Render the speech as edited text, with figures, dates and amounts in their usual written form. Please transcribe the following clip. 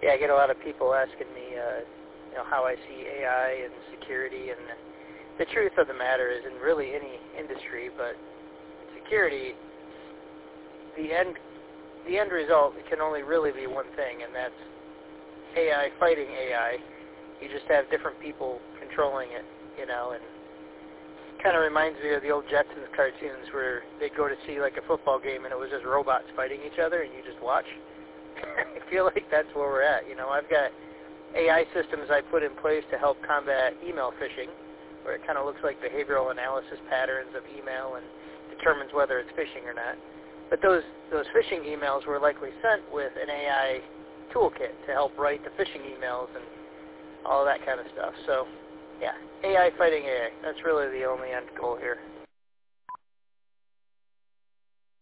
Yeah, I get a lot of people asking me, how I see AI and security, and the truth of the matter is, in really any industry, but security, the end result can only really be one thing, and that's AI fighting AI. You just have different people controlling it, and kind of reminds me of the old Jetsons cartoons where they'd go to see like a football game and it was just robots fighting each other and you just watch. I feel like that's where we're at. I've got AI systems I put in place to help combat email phishing, where it kind of looks like behavioral analysis patterns of email and determines whether it's phishing or not. But those phishing emails were likely sent with an AI toolkit to help write the phishing emails and all of that kind of stuff. So, yeah, AI fighting AI. That's really the only end goal here.